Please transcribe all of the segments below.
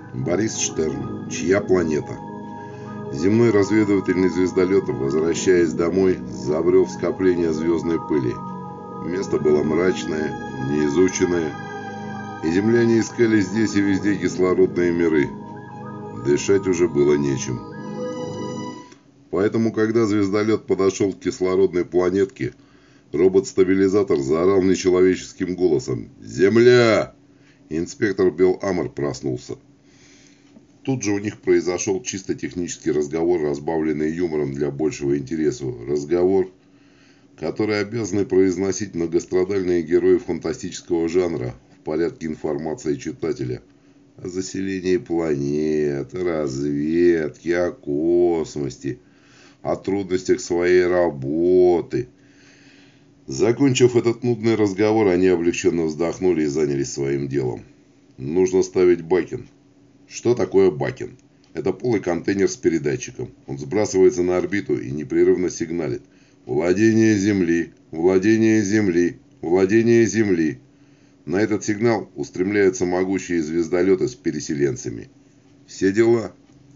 Борис Штерн. Чья планета? Земной разведывательный звездолет, возвращаясь домой, забрел в скопление звездной пыли. Место было мрачное, неизученное, и земляне искали здесь и везде кислородные миры. Дышать уже было нечем. Поэтому, когда звездолет подошел к кислородной планетке, робот-стабилизатор заорал нечеловеческим голосом: «Земля!» Инспектор Белл-Амор проснулся. Тут же у них произошел чисто технический разговор, разбавленный юмором для большего интереса. Разговор, который обязаны произносить многострадальные герои фантастического жанра в порядке информации читателя о заселении планет, о разведке, о космосе, о трудностях своей работы. Закончив этот нудный разговор, они облегченно вздохнули и занялись своим делом. Нужно ставить бакин. Что такое бакин? Это полый контейнер с передатчиком. Он сбрасывается на орбиту и непрерывно сигналит: «Владение Земли! Владение Земли! Владение Земли!» На этот сигнал устремляются могучие звездолеты с переселенцами. Все дела.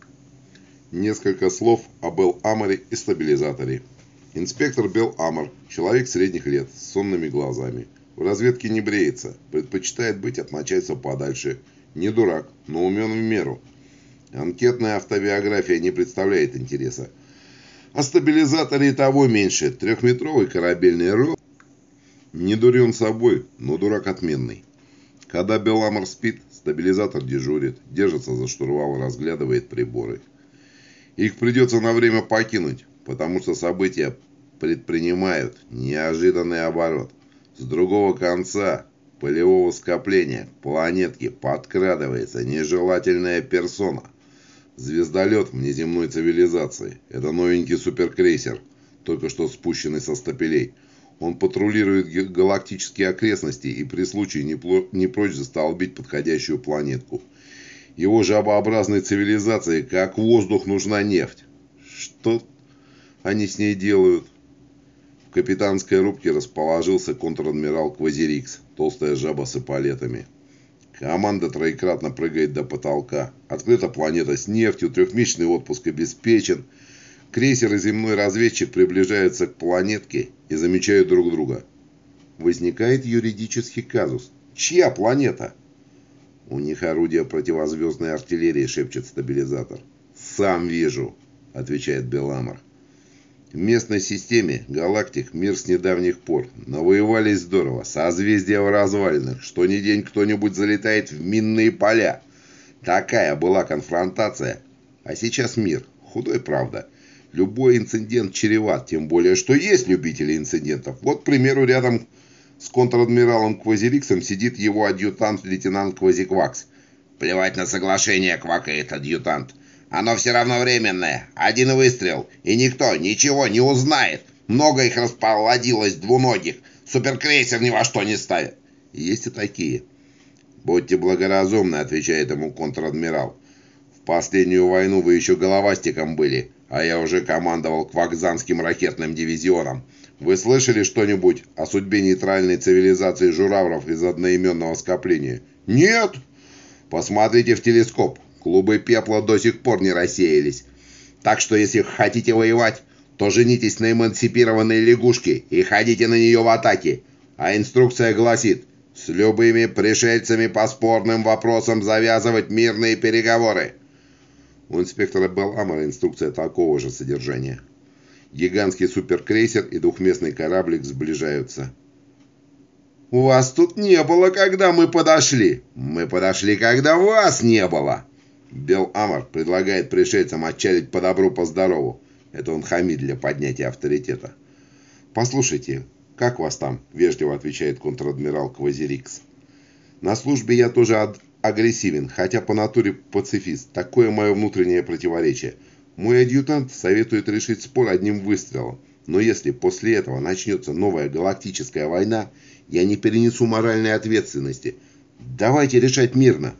Несколько слов о Белл-Аморе и стабилизаторе. Инспектор Белл-Амор, человек средних лет, с сонными глазами. В разведке не бреется, предпочитает быть от начальства подальше. Не дурак, но умен в меру. Анкетная автобиография не представляет интереса. О стабилизаторе и того меньше. Трехметровый корабельный ров. Не дурен собой, но дурак отменный. Когда Белл-Амор спит, стабилизатор дежурит, держится за штурвал и разглядывает приборы. Их придется на время покинуть, потому что события предпринимают неожиданный оборот. С другого конца полевого скопления к планетке подкрадывается нежелательная персона. Звездолет внеземной цивилизации. Это новенький суперкрейсер, только что спущенный со стапелей. Он патрулирует галактические окрестности и при случае не прочь застолбить подходящую планетку. Его жабообразной цивилизации как воздух нужна нефть. Что они с ней делают? В капитанской рубке расположился контр-адмирал Квазирикс, толстая жаба с эполетами. Команда троекратно прыгает до потолка. Открыта планета с нефтью, трехмесячный отпуск обеспечен. Крейсер и земной разведчик приближаются к планетке и замечают друг друга. Возникает юридический казус. Чья планета? У них орудие противозвездной артиллерии, шепчет стабилизатор. Сам вижу, отвечает Белл-Амор. В местной системе галактик мир с недавних пор. Навоевались здорово. Созвездия в развалинах. Что ни день кто-нибудь залетает в минные поля. Такая была конфронтация. А сейчас мир. Худой, правда. Любой инцидент чреват. Тем более, что есть любители инцидентов. Вот, к примеру, рядом с контр-адмиралом Квазириксом сидит его адъютант лейтенант Квазиквакс. «Плевать на соглашение», — квакает адъютант. «Оно все равно временное. Один выстрел, и никто ничего не узнает. Много их располодилось двуногих. Суперкрейсер ни во что не ставит». Есть и такие. «Будьте благоразумны», — отвечает ему контр-адмирал. «В последнюю войну вы еще головастиком были, а я уже командовал Квакзанским ракетным дивизионом. Вы слышали что-нибудь о судьбе нейтральной цивилизации журавров из одноименного скопления?» «Нет!» «Посмотрите в телескоп. Клубы пепла до сих пор не рассеялись. Так что, если хотите воевать, то женитесь на эмансипированной лягушке и ходите на нее в атаке. А инструкция гласит: с любыми пришельцами по спорным вопросам завязывать мирные переговоры». У инспектора Белл-Амора инструкция такого же содержания. Гигантский суперкрейсер и двухместный кораблик сближаются. «У вас тут не было, когда мы подошли. Мы подошли, когда вас не было». Белл-Амор предлагает пришельцам отчалить по добру, по здорову. Это он хамит для поднятия авторитета. «Послушайте, как вас там?» — вежливо отвечает контр-адмирал Квазирикс. «На службе я тоже агрессивен, хотя по натуре пацифист. Такое мое внутреннее противоречие. Мой адъютант советует решить спор одним выстрелом. Но если после этого начнется новая галактическая война, я не перенесу моральной ответственности. Давайте решать мирно».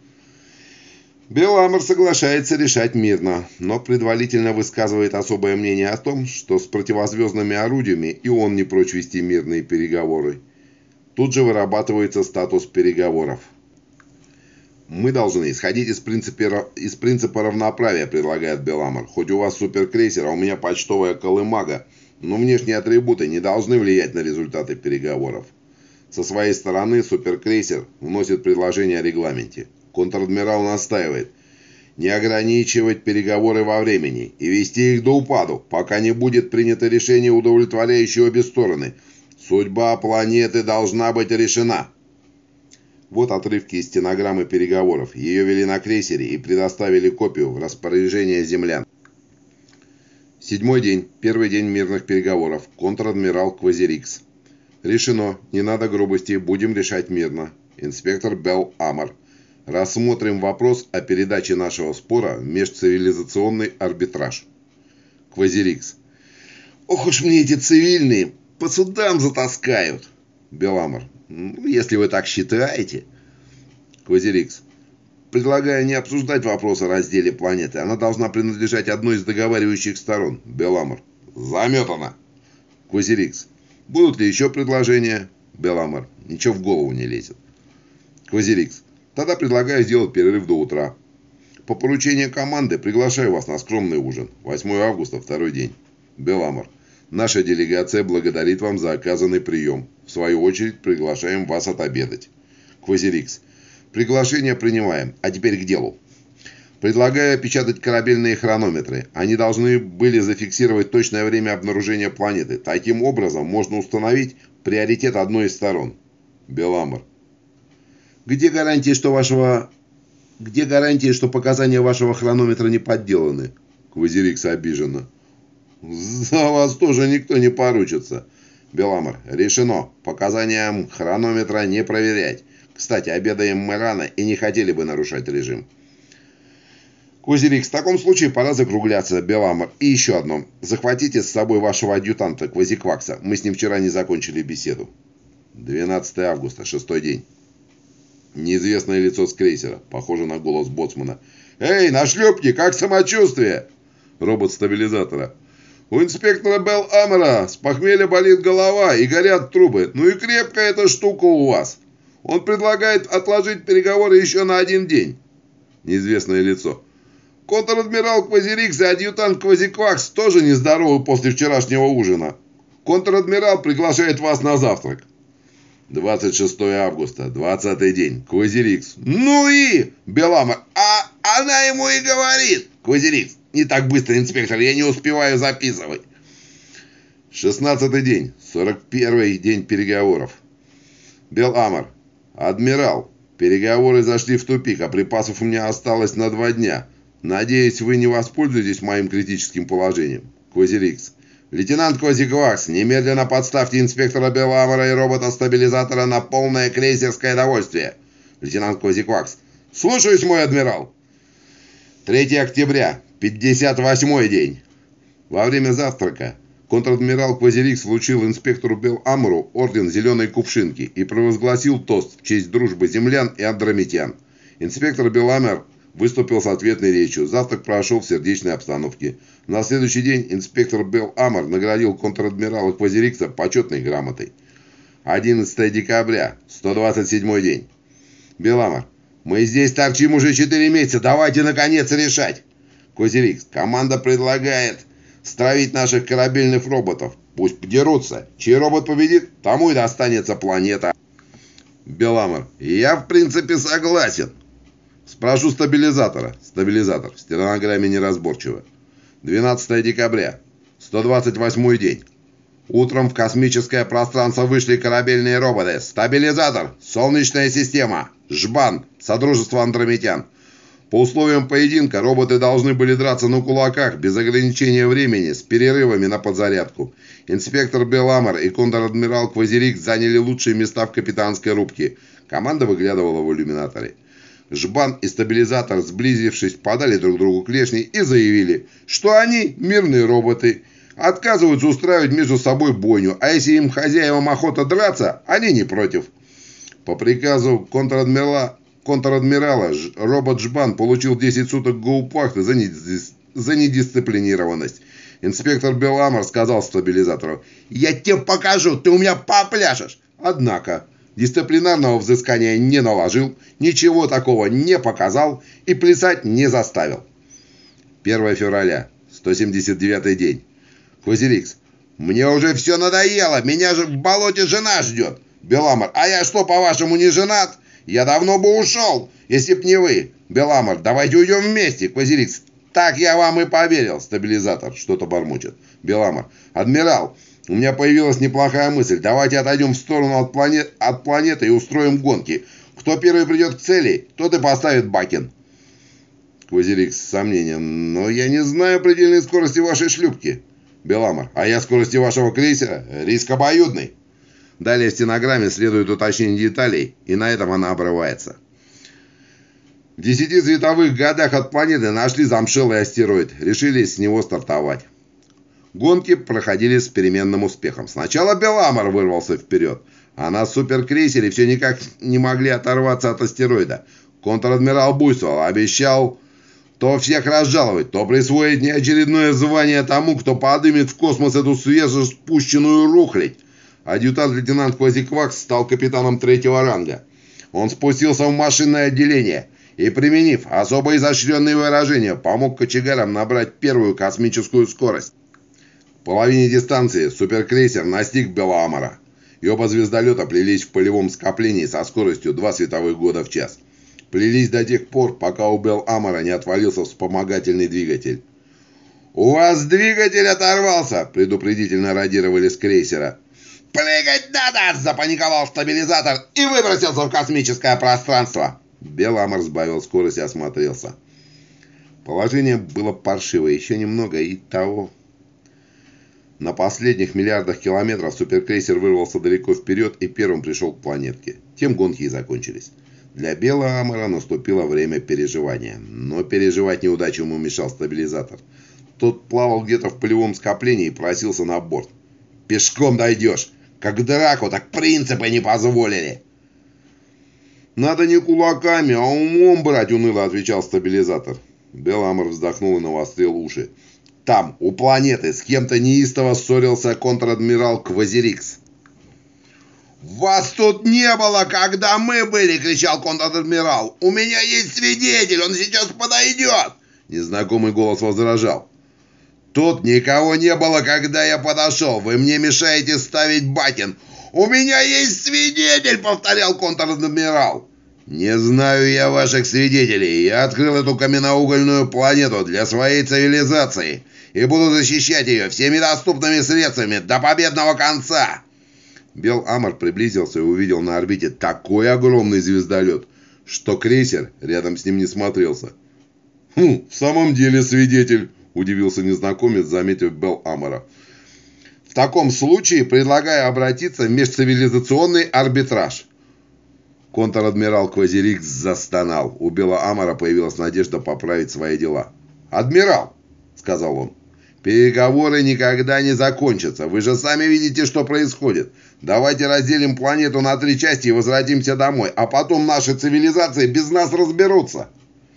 Белл-Амор соглашается решать мирно, но предварительно высказывает особое мнение о том, что с противозвездными орудиями и он не прочь вести мирные переговоры. Тут же вырабатывается статус переговоров. Мы должны исходить из принципа равноправия, предлагает Беламор. Хоть у вас суперкрейсер, а у меня почтовая колымага, но внешние атрибуты не должны влиять на результаты переговоров. Со своей стороны суперкрейсер вносит предложение о регламенте. Контр-адмирал настаивает не ограничивать переговоры во времени и вести их до упаду, пока не будет принято решение, удовлетворяющее обе стороны. Судьба планеты должна быть решена. Вот отрывки из стенограммы переговоров. Ее вели на крейсере и предоставили копию в распоряжение землян. 7-й день. Первый день мирных переговоров. Контр-адмирал Квазирикс. Решено. Не надо грубости. Будем решать мирно. Инспектор Белл Амор. Рассмотрим вопрос о передаче нашего спора в межцивилизационный арбитраж. Квазирикс. Ох уж мне эти цивильные, по судам затаскают. Беламор. Если вы так считаете. Квазирикс. Предлагаю не обсуждать вопрос о разделе планеты. Она должна принадлежать одной из договаривающих сторон. Беламор. Заметано. Квазирикс. Будут ли еще предложения? Беламор. Ничего в голову не лезет. Квазирикс. Тогда предлагаю сделать перерыв до утра. По поручению команды приглашаю вас на скромный ужин. 8 августа, второй день. Беламор. Наша делегация благодарит вам за оказанный прием. В свою очередь приглашаем вас отобедать. Квазирикс. Приглашение принимаем. А теперь к делу. Предлагаю опечатать корабельные хронометры. Они должны были зафиксировать точное время обнаружения планеты. Таким образом можно установить приоритет одной из сторон. Беламор. Где гарантии, что показания вашего хронометра не подделаны? Квазирикс обиженно. За вас тоже никто не поручится. Беламор. Решено. Показания хронометра не проверять. Кстати, обедаем мы рано и не хотели бы нарушать режим. Квазирикс. В таком случае пора закругляться. Беламор. И еще одно. Захватите с собой вашего адъютанта Квазиквакса. Мы с ним вчера не закончили беседу. 12 августа, 6-й день. Неизвестное лицо с крейсера. Похоже на голос боцмана. «Эй, на шлюпке, как самочувствие?» Робот стабилизатора. «У инспектора Белл Амора с похмелья болит голова и горят трубы. Ну и крепкая эта штука у вас. Он предлагает отложить переговоры еще на 1 день». Неизвестное лицо. «Контр-адмирал Квазирикс и адъютант Квазиквакс тоже нездоровы после вчерашнего ужина. Контр-адмирал приглашает вас на завтрак». 26 августа, 20-й день. Квазирикс. «Ну и...» Беламор. «А она ему и говорит». Квазирикс. «Не так быстро, инспектор, я не успеваю записывать». 16-й день, 41-й день переговоров. Беламор. «Адмирал, переговоры зашли в тупик, а припасов у меня осталось на 2 дня. Надеюсь, вы не воспользуетесь моим критическим положением». Квазирикс. «Лейтенант Квазиквакс, немедленно подставьте инспектора Беламора и робота-стабилизатора на полное крейсерское довольствие». Лейтенант Квазиквакс. «Слушаюсь, мой адмирал». 3 октября, 58-й день. Во время завтрака контр-адмирал Квазирикс вручил инспектору Беламору орден зеленой кувшинки и провозгласил тост в честь дружбы землян и андромитян. Инспектор Беламор выступил с ответной речью. Завтрак прошел в сердечной обстановке. На следующий день инспектор Белл Амор наградил контр-адмирала Квазирикса почетной грамотой. 11 декабря, 127-й день. Беламор. «Мы здесь торчим уже 4 месяца. Давайте, наконец, решать». Квазирикс. «Команда предлагает стравить наших корабельных роботов. Пусть подерутся. Чей робот победит, тому и достанется планета». Беламор. «Я, в принципе, согласен». Спрошу стабилизатора. Стабилизатор. В стенограмме неразборчиво. 12 декабря. 128-й день. Утром в космическое пространство вышли корабельные роботы. Стабилизатор. Солнечная система. Жбан. Содружество андромитян. По условиям поединка роботы должны были драться на кулаках, без ограничения времени, с перерывами на подзарядку. Инспектор Беламор и контр-адмирал Квазирикс заняли лучшие места в капитанской рубке. Команда выглядывала в иллюминаторе. Жбан и стабилизатор, сблизившись, подали друг другу клешни и заявили, что они мирные роботы, отказываются устраивать между собой бойню, а если им хозяевам охота драться, они не против. По приказу контр-адмирала робот Жбан получил 10 суток гаупахты за недисциплинированность. Инспектор Беламор сказал стабилизатору: «Я тебе покажу, ты у меня попляшешь». Однако Дисциплинарного взыскания не наложил, ничего такого не показал и плясать не заставил. 1 февраля, 179-й день. Квазирикс. Мне уже все надоело, меня же в болоте жена ждет. Беламор. А я что, по-вашему, не женат? Я давно бы ушел, если б не вы. Беламор. Давайте уйдем вместе. Квазирикс. Так я вам и поверил. Стабилизатор. Что-то бормочет. Беламор. Адмирал, у меня появилась неплохая мысль. Давайте отойдем в сторону от планеты и устроим гонки. Кто первый придет к цели, тот и поставит Бакин. Квазирикс с сомнением. Но я не знаю предельной скорости вашей шлюпки. Беламор. А я скорости вашего крейсера. Риск обоюдный. Далее в стенограмме следует уточнение деталей, и на этом она обрывается. В 10 световых годах от планеты нашли замшелый астероид. Решили с него стартовать. Гонки проходили с переменным успехом. Сначала Беламор вырвался вперед, а на суперкрейсере все никак не могли оторваться от астероида. Контр-адмирал буйствовал, обещал то всех разжаловать, то присвоить неочередное звание тому, кто подымет в космос эту свежеспущенную рухлядь. Адъютант-лейтенант Квазиквакс стал капитаном 3-го ранга. Он спустился в машинное отделение и, применив особо изощренные выражения, помог кочегарам набрать первую космическую скорость. В половине дистанции суперкрейсер настиг Беламора, и оба звездолета плелись в полевом скоплении со скоростью 2 световых года в час. Плелись до тех пор, пока у Беламора не отвалился вспомогательный двигатель. «У вас двигатель оторвался!» – предупредительно радировали с крейсера. «Прыгать надо!» – запаниковал стабилизатор и выбросился в космическое пространство. Беламор сбавил скорость и осмотрелся. Положение было паршивое, еще немного и того. На последних миллиардах километров суперкрейсер вырвался далеко вперед и первым пришел к планетке. Тем гонки и закончились. Для Беламора наступило время переживания. Но переживать неудачу ему мешал стабилизатор. Тот плавал где-то в полевом скоплении и просился на борт. «Пешком дойдешь! Как драку, так принципы не позволили!» «Надо не кулаками, а умом брать», — уныло отвечал стабилизатор. Беламор вздохнул и навострил уши. Там, у планеты, с кем-то неистово ссорился контр-адмирал Квазирикс. «Вас тут не было, когда мы были!» — кричал контр-адмирал. «У меня есть свидетель, он сейчас подойдет!» Незнакомый голос возражал. «Тут никого не было, когда я подошел. Вы мне мешаете ставить Бакин». «У меня есть свидетель!» — повторял контр-адмирал. «Не знаю я ваших свидетелей. Я открыл эту каменноугольную планету для своей цивилизации и буду защищать ее всеми доступными средствами до победного конца». Беламор приблизился и увидел на орбите такой огромный звездолет, что крейсер рядом с ним не смотрелся. «В самом деле свидетель», — удивился незнакомец, заметив Беламора. «В таком случае предлагаю обратиться в межцивилизационный арбитраж». Контр-адмирал Квазирикс застонал. У Беламора появилась надежда поправить свои дела. «Адмирал», — сказал он, — «переговоры никогда не закончатся. Вы же сами видите, что происходит. Давайте разделим планету на 3 части и возвратимся домой, а потом наши цивилизации без нас разберутся».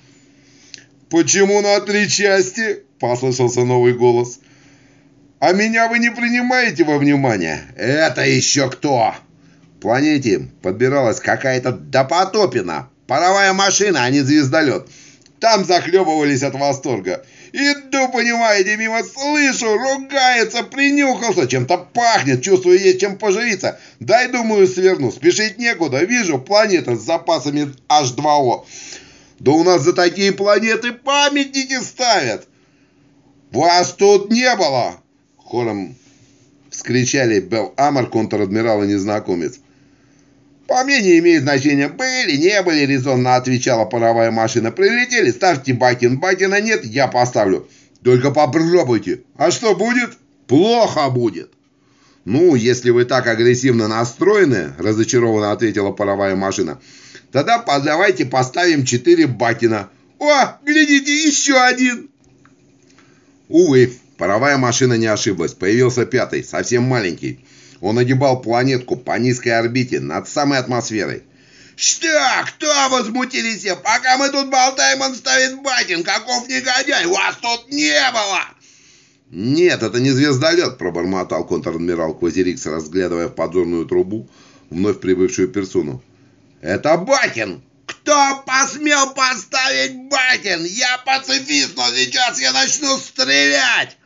«Почему на 3 части?» — послышался новый голос. «А меня вы не принимаете во внимание?» «Это еще кто?» К планете подбиралась какая-то допотопина. Паровая машина, а не звездолет. Там захлебывались от восторга. Иду, понимаете, мимо, слышу, ругается, принюхался, чем-то пахнет, чувствую, есть чем поживиться. Дай, думаю, сверну, спешить некуда, вижу, планета с запасами H2O. Да у нас за такие планеты памятники ставят. «Вас тут не было!» Хором вскричали Беламор, контр-адмирал и незнакомец. «По мне не имеет значения, были, не были», — резонно отвечала паровая машина. «Прилетели, ставьте Бакин. Бакина нет, я поставлю. Только попробуйте. А что будет? Плохо будет». «Ну, если вы так агрессивно настроены», — разочарованно ответила паровая машина, — «тогда давайте поставим 4 Бакина». «О, глядите, еще один!» Увы, паровая машина не ошиблась. Появился 5-й, совсем маленький. Он огибал планетку по низкой орбите над самой атмосферой. «Что? Кто?» — возмутились все. «Пока мы тут болтаем, он ставит Бакин. Каков негодяй! Вас тут не было!» «Нет, это не звездолет», — пробормотал контр-адмирал Квазирикс, разглядывая в подзорную трубу вновь прибывшую персону. «Это Батин! Кто посмел поставить Батин? Я пацифист, но сейчас я начну стрелять!»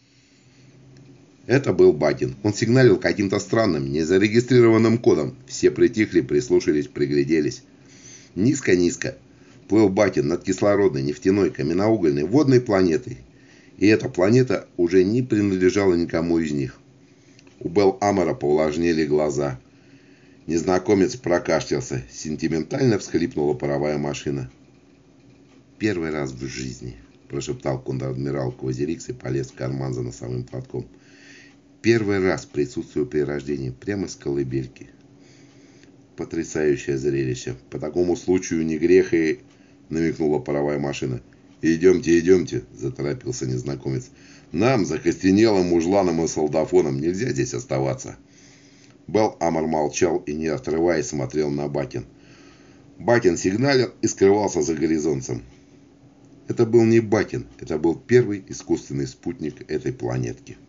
Это был Батин. Он сигналил каким-то странным, незарегистрированным кодом. Все притихли, прислушались, пригляделись. Низко-низко плыл Батин над кислородной, нефтяной, каменноугольной, водной планетой. И эта планета уже не принадлежала никому из них. У Бел-Амара повлажнели глаза. Незнакомец прокашлялся. Сентиментально всхлипнула паровая машина. «Первый раз в жизни», – прошептал контр-адмирал Квазирикс и полез в карман за носовым платком. «Первый раз присутствую при рождении прямо с колыбельки. Потрясающее зрелище. По такому случаю не грех и...» – намекнула паровая машина. «Идемте, идемте», – заторопился незнакомец. «Нам, закостенелым мужланом и солдафоном, нельзя здесь оставаться». Бел-Амар молчал и, не отрываясь, смотрел на Батин. Батин сигналил и скрывался за горизонтом. Это был не Батин, это был первый искусственный спутник этой планетки.